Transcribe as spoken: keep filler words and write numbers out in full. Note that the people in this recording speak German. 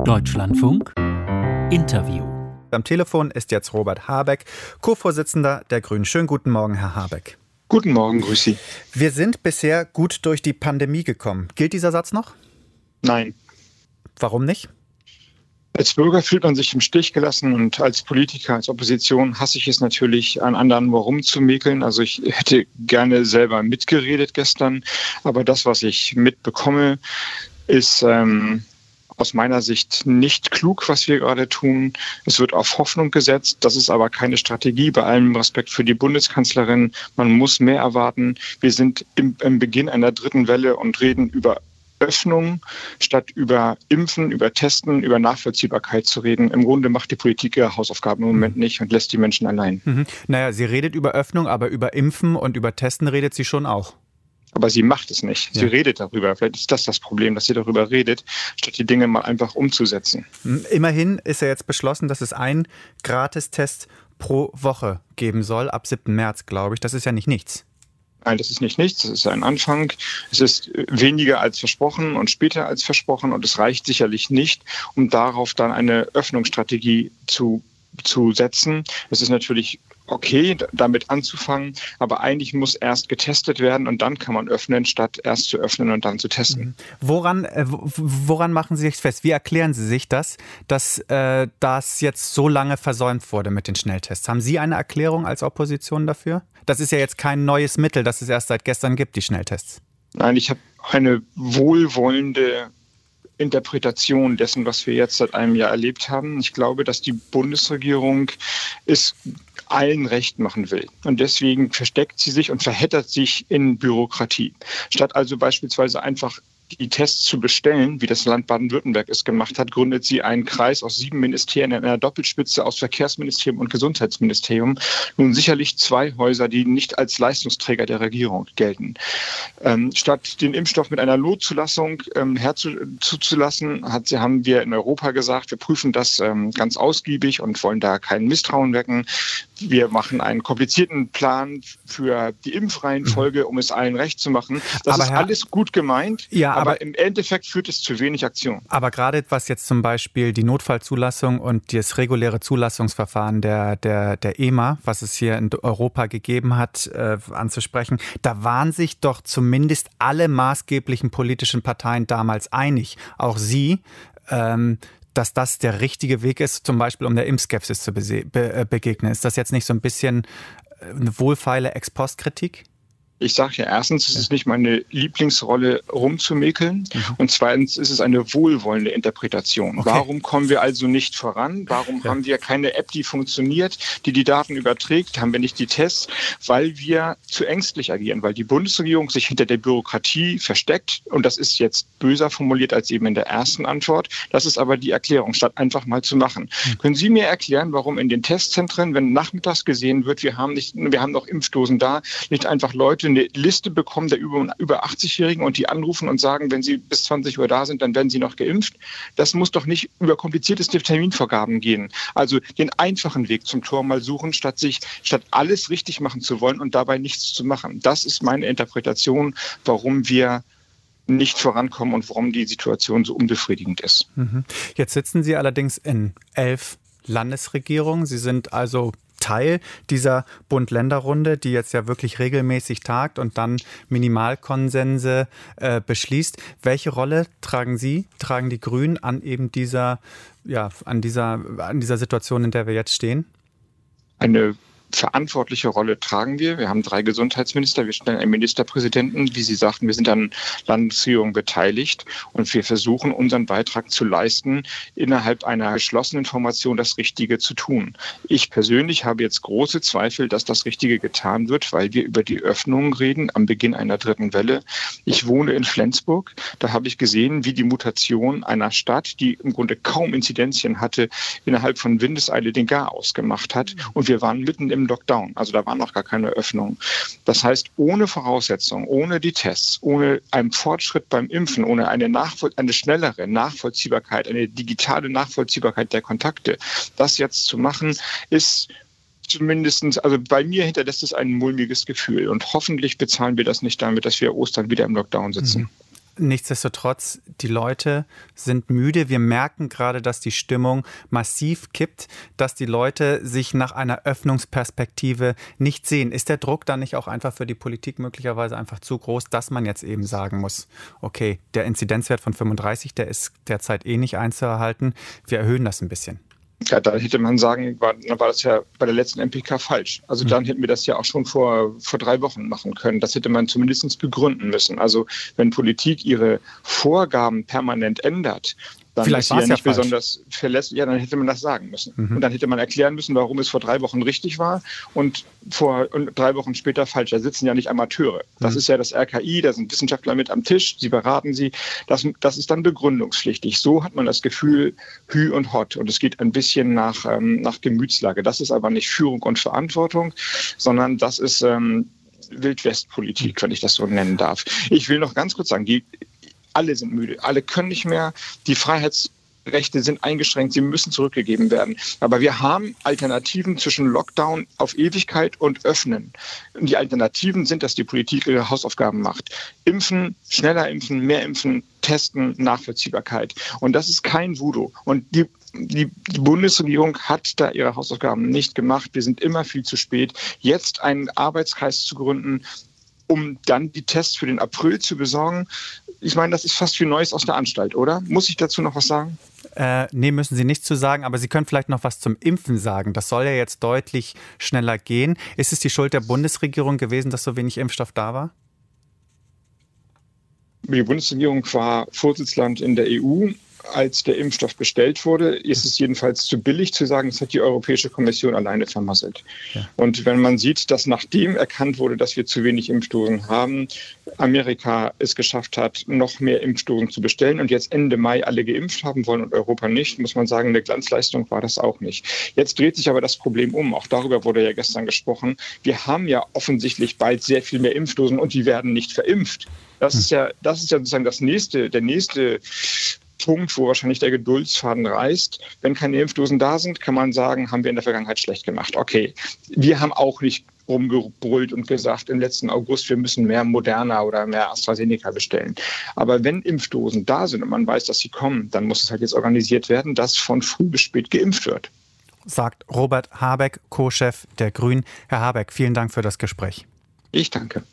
Deutschlandfunk Interview. Am Telefon ist jetzt Robert Habeck, Co-Vorsitzender der Grünen. Schönen guten Morgen, Herr Habeck. Guten Morgen, grüß Sie. Wir sind bisher gut durch die Pandemie gekommen. Gilt dieser Satz noch? Nein. Warum nicht? Als Bürger fühlt man sich im Stich gelassen und als Politiker, als Opposition hasse ich es natürlich, an anderen warum zu mäkeln. Also ich hätte gerne selber mitgeredet gestern, aber das, was ich mitbekomme, ist ähm, aus meiner Sicht nicht klug, was wir gerade tun. Es wird auf Hoffnung gesetzt. Das ist aber keine Strategie. Bei allem Respekt für die Bundeskanzlerin. Man muss mehr erwarten. Wir sind im, im Beginn einer dritten Welle und reden über Öffnung, statt über Impfen, über Testen, über Nachvollziehbarkeit zu reden. Im Grunde macht die Politik ihre Hausaufgaben im Moment nicht und lässt die Menschen allein. Mhm. Naja, sie redet über Öffnung, aber über Impfen und über Testen redet sie schon auch. Aber sie macht es nicht. Sie ja. redet darüber. Vielleicht ist das das Problem, dass sie darüber redet, statt die Dinge mal einfach umzusetzen. Immerhin ist ja jetzt beschlossen, dass es einen Gratistest pro Woche geben soll, ab siebten März, glaube ich. Das ist ja nicht nichts. Nein, das ist nicht nichts, das ist ein Anfang. Es ist weniger als versprochen und später als versprochen und es reicht sicherlich nicht, um darauf dann eine Öffnungsstrategie zu, zu setzen. Es ist natürlich okay, damit anzufangen, aber eigentlich muss erst getestet werden und dann kann man öffnen, statt erst zu öffnen und dann zu testen. Woran, äh, woran machen Sie sich fest? Wie erklären Sie sich das, dass äh, das jetzt so lange versäumt wurde mit den Schnelltests? Haben Sie eine Erklärung als Opposition dafür? Das ist ja jetzt kein neues Mittel, das es erst seit gestern gibt, die Schnelltests. Nein, ich habe eine wohlwollende Interpretation dessen, was wir jetzt seit einem Jahr erlebt haben. Ich glaube, dass die Bundesregierung es allen recht machen will. Und deswegen versteckt sie sich und verheddert sich in Bürokratie. Statt also beispielsweise einfach die Tests zu bestellen, wie das Land Baden-Württemberg es gemacht hat, gründet sie einen Kreis aus sieben Ministerien in einer Doppelspitze aus Verkehrsministerium und Gesundheitsministerium. Nun sicherlich zwei Häuser, die nicht als Leistungsträger der Regierung gelten. Ähm, statt den Impfstoff mit einer Notzulassung ähm, herzuzulassen, hat, haben wir in Europa gesagt, wir prüfen das ähm, ganz ausgiebig und wollen da kein Misstrauen wecken. Wir machen einen komplizierten Plan für die Impfreihenfolge, um es allen recht zu machen. Das aber ist Herr, alles gut gemeint. Ja, Aber, aber im Endeffekt führt es zu wenig Aktion. Aber gerade was jetzt zum Beispiel die Notfallzulassung und das reguläre Zulassungsverfahren der, der, der E M A, was es hier in Europa gegeben hat, äh, anzusprechen, da waren sich doch zumindest alle maßgeblichen politischen Parteien damals einig, auch Sie, ähm, dass das der richtige Weg ist, zum Beispiel um der Impfskepsis zu be- be- begegnen. Ist das jetzt nicht so ein bisschen eine wohlfeile Ex-Post-Kritik? Ich sage ja, erstens ist es nicht meine Lieblingsrolle, rumzumäkeln. Mhm. Und zweitens ist es eine wohlwollende Interpretation. Okay. Warum kommen wir also nicht voran? Warum ja. haben wir keine App, die funktioniert, die die Daten überträgt? Haben wir nicht die Tests? Weil wir zu ängstlich agieren, weil die Bundesregierung sich hinter der Bürokratie versteckt. Und das ist jetzt böser formuliert als eben in der ersten Antwort. Das ist aber die Erklärung, statt einfach mal zu machen. Mhm. Können Sie mir erklären, warum in den Testzentren, wenn nachmittags gesehen wird, wir haben nicht, wir haben noch Impfdosen da, nicht einfach Leute eine Liste bekommen der über, über achtzig-Jährigen und die anrufen und sagen, wenn sie bis zwanzig Uhr da sind, dann werden sie noch geimpft. Das muss doch nicht über komplizierte Terminvorgaben gehen. Also den einfachen Weg zum Tor mal suchen, statt sich, statt alles richtig machen zu wollen und dabei nichts zu machen. Das ist meine Interpretation, warum wir nicht vorankommen und warum die Situation so unbefriedigend ist. Jetzt sitzen Sie allerdings in elf Landesregierungen. Sie sind also Teil dieser Bund-Länder-Runde, die jetzt ja wirklich regelmäßig tagt und dann Minimalkonsense äh, beschließt. Welche Rolle tragen Sie, tragen die Grünen an eben dieser, ja, an dieser, an dieser Situation, in der wir jetzt stehen? Eine verantwortliche Rolle tragen wir. Wir haben drei Gesundheitsminister, wir stellen einen Ministerpräsidenten. Wie Sie sagten, wir sind an Landesregierung beteiligt und wir versuchen, unseren Beitrag zu leisten, innerhalb einer geschlossenen Formation das Richtige zu tun. Ich persönlich habe jetzt große Zweifel, dass das Richtige getan wird, weil wir über die Öffnungen reden am Beginn einer dritten Welle. Ich wohne in Flensburg. Da habe ich gesehen, wie die Mutation einer Stadt, die im Grunde kaum Inzidenzien hatte, innerhalb von Windeseile den Garaus gemacht hat. Und wir waren mitten im Lockdown. Also da war noch gar keine Öffnung. Das heißt, ohne Voraussetzungen, ohne die Tests, ohne einen Fortschritt beim Impfen, ohne eine, Nachvoll- eine schnellere Nachvollziehbarkeit, eine digitale Nachvollziehbarkeit der Kontakte, das jetzt zu machen, ist zumindestens, also bei mir hinterlässt es ein mulmiges Gefühl. Und hoffentlich bezahlen wir das nicht damit, dass wir Ostern wieder im Lockdown sitzen. Nichtsdestotrotz, die Leute sind müde. Wir merken gerade, dass die Stimmung massiv kippt, dass die Leute sich nach einer Öffnungsperspektive nicht sehen. Ist der Druck dann nicht auch einfach für die Politik möglicherweise einfach zu groß, dass man jetzt eben sagen muss, okay, der Inzidenzwert von fünfunddreißig, der ist derzeit eh nicht einzuhalten. Wir erhöhen das ein bisschen. Ja, da hätte man sagen, war, dann war das ja bei der letzten M P K falsch. Also dann hätten wir das ja auch schon vor, vor drei Wochen machen können. Das hätte man zumindest begründen müssen. Also wenn Politik ihre Vorgaben permanent ändert, dann Vielleicht ist sie ja ja nicht falsch. besonders verlässlich. Ja, dann hätte man das sagen müssen. Mhm. Und dann hätte man erklären müssen, warum es vor drei Wochen richtig war und vor und drei Wochen später falsch. Da sitzen ja nicht Amateure. Das Mhm. ist ja das R K I, da sind Wissenschaftler mit am Tisch, sie beraten sie. Das, das ist dann begründungspflichtig. So hat man das Gefühl, Hü und Hott. Und es geht ein bisschen nach, ähm, nach Gemütslage. Das ist aber nicht Führung und Verantwortung, sondern das ist ähm, Wildwestpolitik, wenn ich das so nennen darf. Ich will noch ganz kurz sagen, die alle sind müde, alle können nicht mehr, die Freiheitsrechte sind eingeschränkt, sie müssen zurückgegeben werden. Aber wir haben Alternativen zwischen Lockdown auf Ewigkeit und Öffnen. Und die Alternativen sind, dass die Politik ihre Hausaufgaben macht. Impfen, schneller impfen, mehr impfen, testen, Nachvollziehbarkeit. Und das ist kein Voodoo. Und die Die, die Bundesregierung hat da ihre Hausaufgaben nicht gemacht. Wir sind immer viel zu spät. Jetzt einen Arbeitskreis zu gründen, um dann die Tests für den April zu besorgen. Ich meine, das ist fast wie Neues aus der Anstalt, oder? Muss ich dazu noch was sagen? Äh, nee, müssen Sie nicht zu sagen, aber Sie können vielleicht noch was zum Impfen sagen. Das soll ja jetzt deutlich schneller gehen. Ist es die Schuld der Bundesregierung gewesen, dass so wenig Impfstoff da war? Die Bundesregierung war Vorsitzland in der E U. Als der Impfstoff bestellt wurde, ist es jedenfalls zu billig zu sagen, das hat die Europäische Kommission alleine vermasselt. Ja. Und wenn man sieht, dass nachdem erkannt wurde, dass wir zu wenig Impfdosen haben, Amerika es geschafft hat, noch mehr Impfdosen zu bestellen und jetzt Ende Mai alle geimpft haben wollen und Europa nicht, muss man sagen, eine Glanzleistung war das auch nicht. Jetzt dreht sich aber das Problem um. Auch darüber wurde ja gestern gesprochen. Wir haben ja offensichtlich bald sehr viel mehr Impfdosen und die werden nicht verimpft. Das ist ja, das ist ja sozusagen das nächste, der nächste Punkt, wo wahrscheinlich der Geduldsfaden reißt. Wenn keine Impfdosen da sind, kann man sagen, haben wir in der Vergangenheit schlecht gemacht. Okay, wir haben auch nicht rumgebrüllt und gesagt im letzten August, wir müssen mehr Moderna oder mehr AstraZeneca bestellen. Aber wenn Impfdosen da sind und man weiß, dass sie kommen, dann muss es halt jetzt organisiert werden, dass von früh bis spät geimpft wird. Sagt Robert Habeck, Co-Chef der Grünen. Herr Habeck, vielen Dank für das Gespräch. Ich danke.